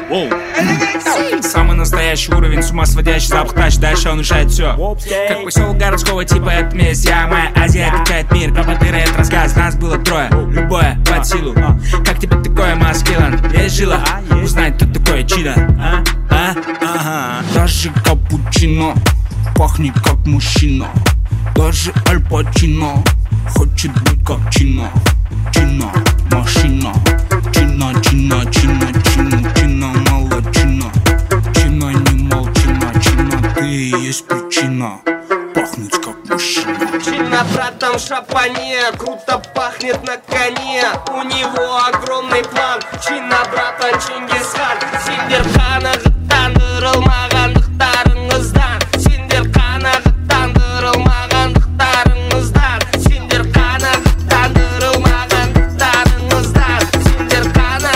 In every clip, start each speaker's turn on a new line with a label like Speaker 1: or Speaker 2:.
Speaker 1: Самый настоящий уровень, с ума сводящий запах тач. Дальше он решает все. Как поселок городского типа, это месть. Я, моя Азия, качает мир. Пропадыры, это рассказ, нас было трое. Любое под силу. Как тебе такое, маскилан? Есть жила? Узнать, кто такое чидо. Даже капучино пахнет как мужчина. Даже Аль Пачино хочет быть как Чина. Чина, машина. Чина, чина, чина, чина, чина, молодчина. Чина, не молчина, чина, ты и есть причина пахнуть как мужчина.
Speaker 2: Чина, братан, в шапане, круто пахнет на коне. У него огромный план. Чина, братан, Чингисхан. Сендерхана гыттандырылмағандықтарыңыздан. Сендерхана гыттандырылмағандықтарыңыздан. Сендерхана гыттандырылмағандықтарыңыздан. Сендерхана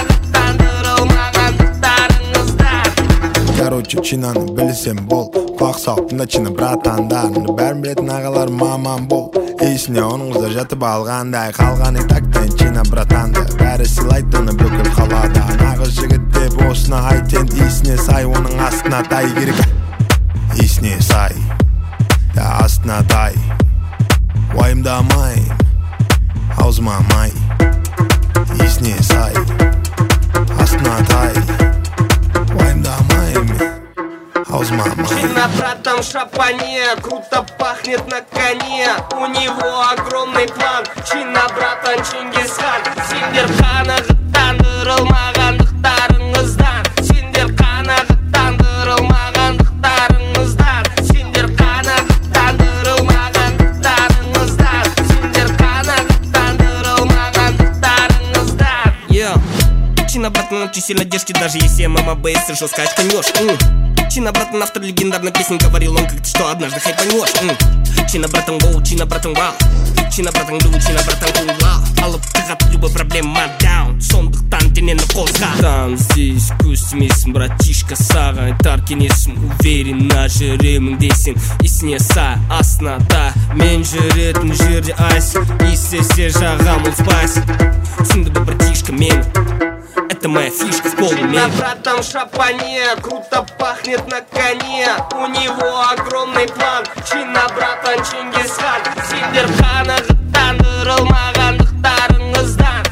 Speaker 2: гыттандырылмағандықтарыңыздан.
Speaker 3: Короче, Чинаны білсем бол. Құлақ салып тыңда Чина братандарын. Бәрін білетін ағалар маман бол. Есіне оның қыздар жатып алғандай. Қалған итактен Чина братанды. Бәрі сыйлайды оны бүкіл қалада. Нағыз жігіт деп осына айтен. Есіне сай, оның астына тай керек. Есіне сай, астына тай. Уайымдамай, аузыма май. Есіне сай, астына тай. Уайымдамай, аузыма май.
Speaker 2: Чина, братан, в шапане, круто пахнет на коне. У него огромный план. Чина, братан, Чингисхан. Сендерхана гыттандырылмағандықтарыңыздан. Сендерхана гыттандырылмағандықтарыңыздан. Сендерхана гыттандырылмағандықтарыңыздан. Сендерхана гыттандырылмағандықтарыңыздан. Чина, братан, очень сильно держите, даже если ММА-бейс и жестко очканешь. Чина, братан, автор легендарной песни, говорил он как-то, что однажды хайпанешь. Чина, братан, воу, Чина, братан, вау. Чина, братан, лю, Чина, братан, кулау. Алып тығат любой проблема даун. Сондықтан денені қозға. Там здесь көстемесін, братишка, саған айтар кеңесім. Уверенно жүремін дейсің, есіне сай, астына та. Мен жүретін жерде айс, естесе жағам ол спайс. Түсінді бі, братишка, мен. Это моя фишка в полной мере. Чина, братан, в шапане, круто пахнет на коне. У него огромный план. Чина, братан, Чингисхан. Сендерхана гыттандырылмағандықтарыңыздан.